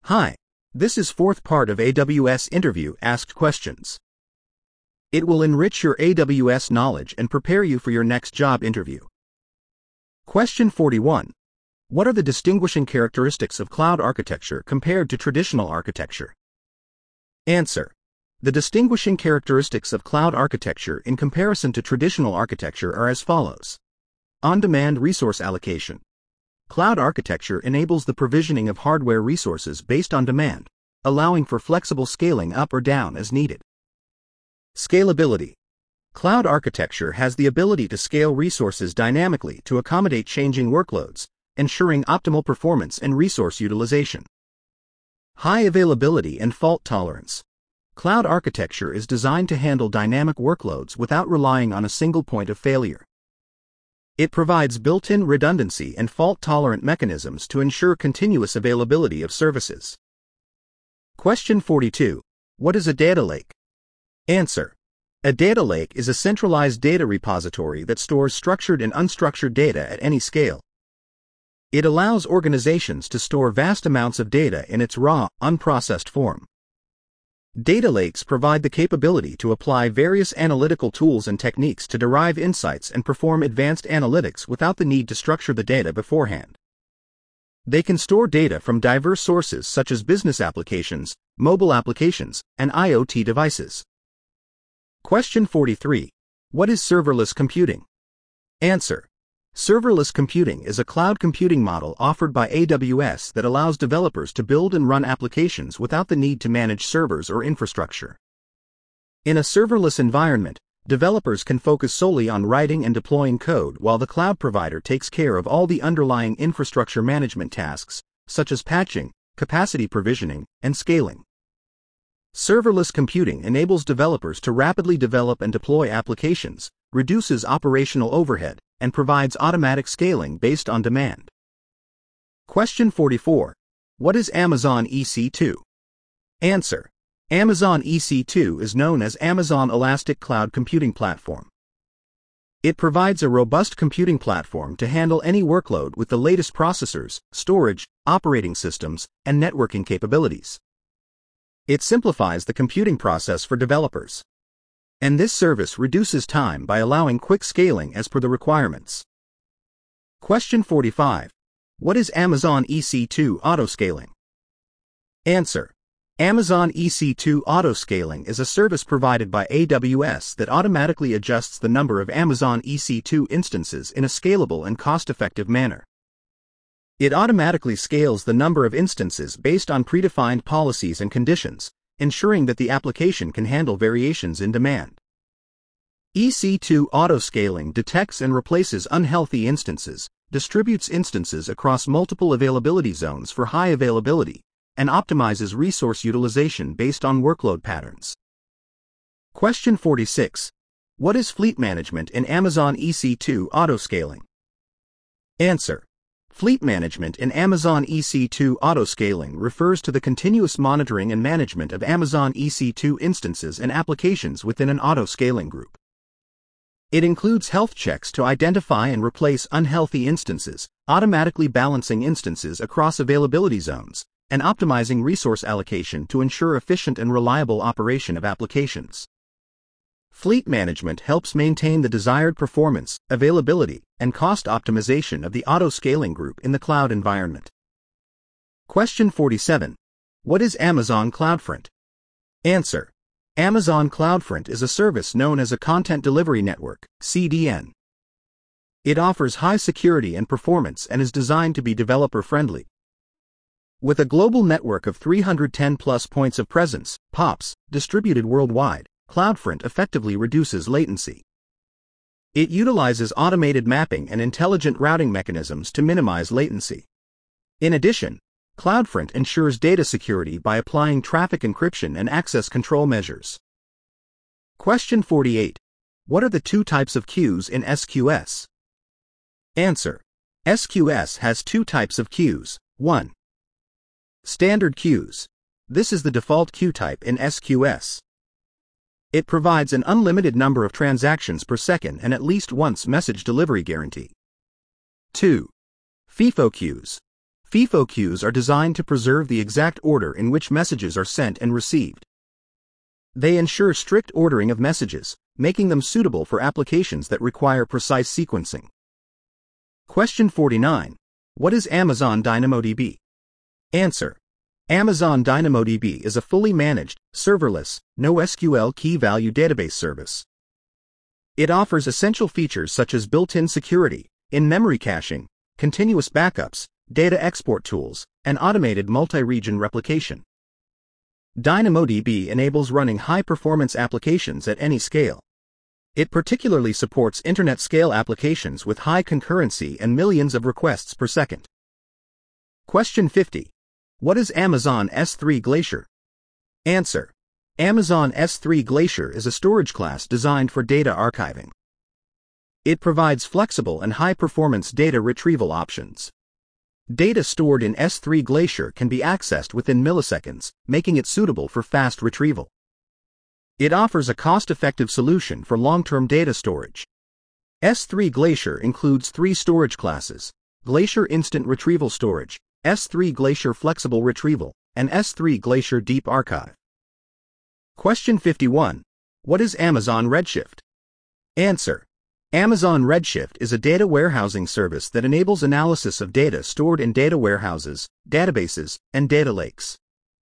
Hi, this is fourth part of AWS Interview Asked Questions. It will enrich your AWS knowledge and prepare you for your next job interview. Question 41. What are the distinguishing characteristics of cloud architecture compared to traditional architecture? Answer. The distinguishing characteristics of cloud architecture in comparison to traditional architecture are as follows. On-demand resource allocation. Cloud architecture enables the provisioning of hardware resources based on demand, allowing for flexible scaling up or down as needed. Scalability. Cloud architecture has the ability to scale resources dynamically to accommodate changing workloads, ensuring optimal performance and resource utilization. High availability and fault tolerance. Cloud architecture is designed to handle dynamic workloads without relying on a single point of failure. It provides built-in redundancy and fault-tolerant mechanisms to ensure continuous availability of services. Question 42. What is a data lake? Answer. A data lake is a centralized data repository that stores structured and unstructured data at any scale. It allows organizations to store vast amounts of data in its raw, unprocessed form. Data lakes provide the capability to apply various analytical tools and techniques to derive insights and perform advanced analytics without the need to structure the data beforehand. They can store data from diverse sources such as business applications, mobile applications, and IoT devices. Question 43. What is serverless computing? Answer. Serverless computing is a cloud computing model offered by AWS that allows developers to build and run applications without the need to manage servers or infrastructure. In a serverless environment, developers can focus solely on writing and deploying code while the cloud provider takes care of all the underlying infrastructure management tasks, such as patching, capacity provisioning, and scaling. Serverless computing enables developers to rapidly develop and deploy applications, reduces operational overhead, and provides automatic scaling based on demand. Question 44. What is Amazon EC2? Answer. Amazon EC2 is known as Amazon Elastic Cloud Computing Platform. It provides a robust computing platform to handle any workload with the latest processors, storage, operating systems, and networking capabilities. It simplifies the computing process for developers. And this service reduces time by allowing quick scaling as per the requirements. Question 45. What is Amazon EC2 autoscaling? Answer. Amazon EC2 autoscaling is a service provided by AWS that automatically adjusts the number of Amazon EC2 instances in a scalable and cost-effective manner. It automatically scales the number of instances based on predefined policies and conditions, ensuring that the application can handle variations in demand. EC2 autoscaling detects and replaces unhealthy instances, distributes instances across multiple availability zones for high availability, and optimizes resource utilization based on workload patterns. Question 46. What is fleet management in Amazon EC2 autoscaling? Answer. Fleet management in Amazon EC2 autoscaling refers to the continuous monitoring and management of Amazon EC2 instances and applications within an autoscaling group. It includes health checks to identify and replace unhealthy instances, automatically balancing instances across availability zones, and optimizing resource allocation to ensure efficient and reliable operation of applications. Fleet management helps maintain the desired performance, availability, and cost optimization of the autoscaling group in the cloud environment. Question 47. What is Amazon CloudFront? Answer. Amazon CloudFront is a service known as a Content Delivery Network, CDN. It offers high security and performance and is designed to be developer-friendly. With a global network of 310+ points of presence, POPs, distributed worldwide, CloudFront effectively reduces latency. It utilizes automated mapping and intelligent routing mechanisms to minimize latency. In addition, CloudFront ensures data security by applying traffic encryption and access control measures. Question 48. What are the two types of queues in SQS? Answer. SQS has two types of queues. 1. Standard queues. This is the default queue type in SQS. It provides an unlimited number of transactions per second and at least once message delivery guarantee. 2. FIFO queues. FIFO queues are designed to preserve the exact order in which messages are sent and received. They ensure strict ordering of messages, making them suitable for applications that require precise sequencing. Question 49. What is Amazon DynamoDB? Answer. Amazon DynamoDB is a fully managed, serverless, NoSQL key-value database service. It offers essential features such as built-in security, in-memory caching, continuous backups, data export tools, and automated multi-region replication. DynamoDB enables running high-performance applications at any scale. It particularly supports internet-scale applications with high concurrency and millions of requests per second. Question 50. What is Amazon S3 Glacier? Answer. Amazon S3 Glacier is a storage class designed for data archiving. It provides flexible and high-performance data retrieval options. Data stored in S3 Glacier can be accessed within milliseconds, making it suitable for fast retrieval. It offers a cost-effective solution for long-term data storage. S3 Glacier includes 3 storage classes: Glacier Instant Retrieval Storage, S3 Glacier Flexible Retrieval, and S3 Glacier Deep Archive. Question 51. What is Amazon Redshift? Answer. Amazon Redshift is a data warehousing service that enables analysis of data stored in data warehouses, databases, and data lakes.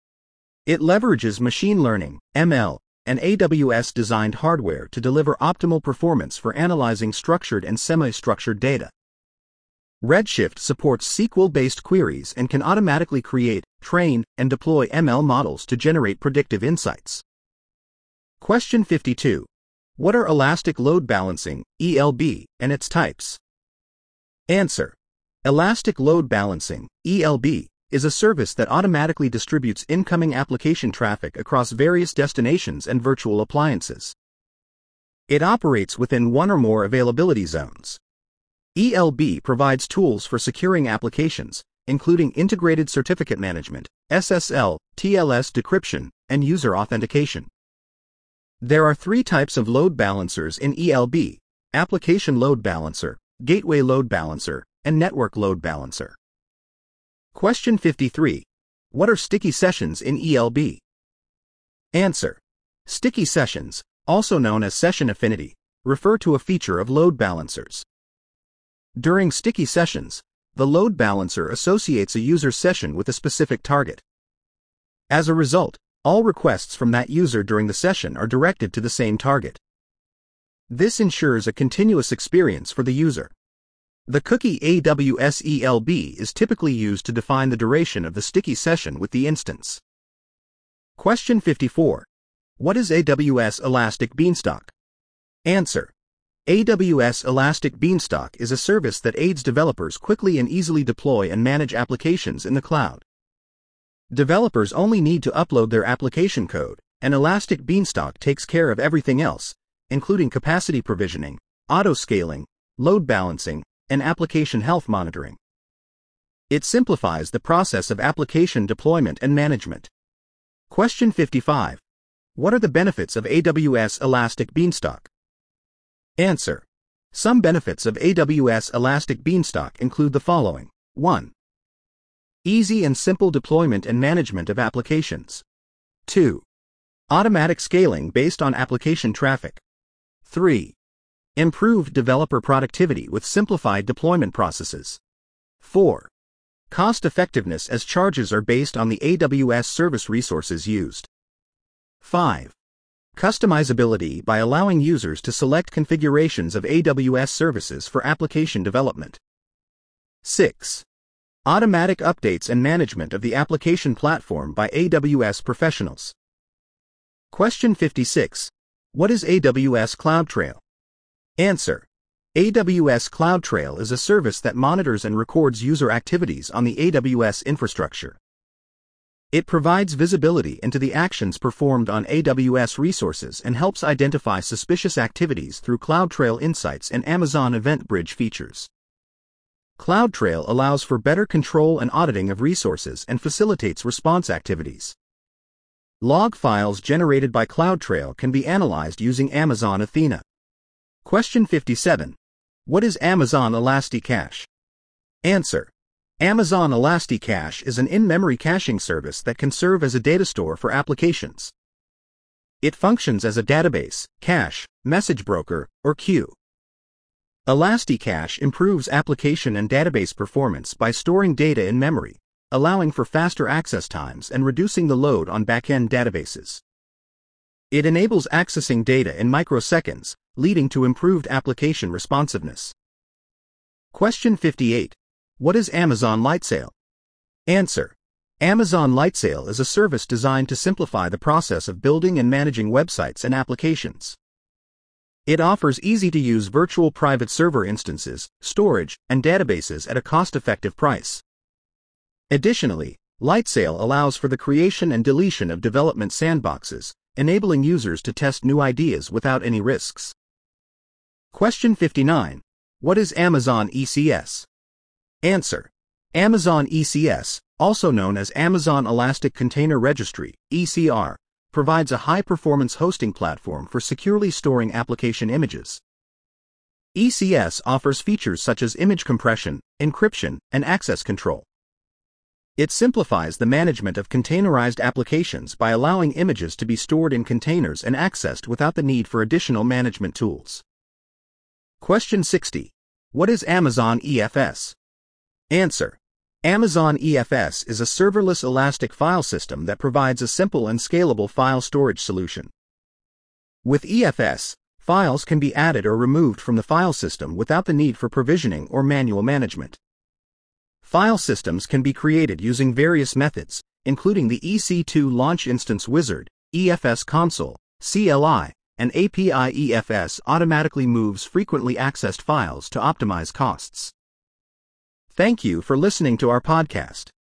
It leverages machine learning, ML, and AWS-designed hardware to deliver optimal performance for analyzing structured and semi-structured data. Redshift supports SQL-based queries and can automatically create, train, and deploy ML models to generate predictive insights. Question 52. What are Elastic Load Balancing, ELB, and its types? Answer. Elastic Load Balancing, ELB, is a service that automatically distributes incoming application traffic across various destinations and virtual appliances. It operates within one or more availability zones. ELB provides tools for securing applications, including integrated certificate management, SSL, TLS decryption, and user authentication. There are 3 types of load balancers in ELB: Application Load Balancer, Gateway Load Balancer, and Network Load Balancer. Question 53. What are sticky sessions in ELB? Answer. Sticky sessions, also known as session affinity, refer to a feature of load balancers. During sticky sessions, the load balancer associates a user session with a specific target. As a result, all requests from that user during the session are directed to the same target. This ensures a continuous experience for the user. The cookie AWS ELB is typically used to define the duration of the sticky session with the instance. Question 54. What is AWS Elastic Beanstalk? Answer. AWS Elastic Beanstalk is a service that aids developers quickly and easily deploy and manage applications in the cloud. Developers only need to upload their application code, and Elastic Beanstalk takes care of everything else, including capacity provisioning, auto-scaling, load balancing, and application health monitoring. It simplifies the process of application deployment and management. Question 55. What are the benefits of AWS Elastic Beanstalk? Answer. Some benefits of AWS Elastic Beanstalk include the following. 1. Easy and simple deployment and management of applications. 2. Automatic scaling based on application traffic. 3. Improved developer productivity with simplified deployment processes. 4. Cost effectiveness as charges are based on the AWS service resources used. 5. Customizability by allowing users to select configurations of AWS services for application development. 6. Automatic updates and management of the application platform by AWS professionals. Question 56. What is AWS CloudTrail? Answer. AWS CloudTrail is a service that monitors and records user activities on the AWS infrastructure. It provides visibility into the actions performed on AWS resources and helps identify suspicious activities through CloudTrail Insights and Amazon EventBridge features. CloudTrail allows for better control and auditing of resources and facilitates response activities. Log files generated by CloudTrail can be analyzed using Amazon Athena. Question 57. What is Amazon ElastiCache? Answer. Amazon ElastiCache is an in-memory caching service that can serve as a data store for applications. It functions as a database, cache, message broker, or queue. ElastiCache improves application and database performance by storing data in memory, allowing for faster access times and reducing the load on back-end databases. It enables accessing data in microseconds, leading to improved application responsiveness. Question 58. What is Amazon Lightsail? Answer. Amazon Lightsail is a service designed to simplify the process of building and managing websites and applications. It offers easy-to-use virtual private server instances, storage, and databases at a cost-effective price. Additionally, Lightsail allows for the creation and deletion of development sandboxes, enabling users to test new ideas without any risks. Question 59. What is Amazon ECS? Answer. Amazon ECS, also known as Amazon Elastic Container Registry, ECR, provides a high-performance hosting platform for securely storing application images. ECS offers features such as image compression, encryption, and access control. It simplifies the management of containerized applications by allowing images to be stored in containers and accessed without the need for additional management tools. Question 60. What is Amazon EFS? Answer. Amazon EFS is a serverless elastic file system that provides a simple and scalable file storage solution. With EFS, files can be added or removed from the file system without the need for provisioning or manual management. File systems can be created using various methods, including the EC2 Launch Instance Wizard, EFS Console, CLI, and API. EFS automatically moves frequently accessed files to optimize costs. Thank you for listening to our podcast.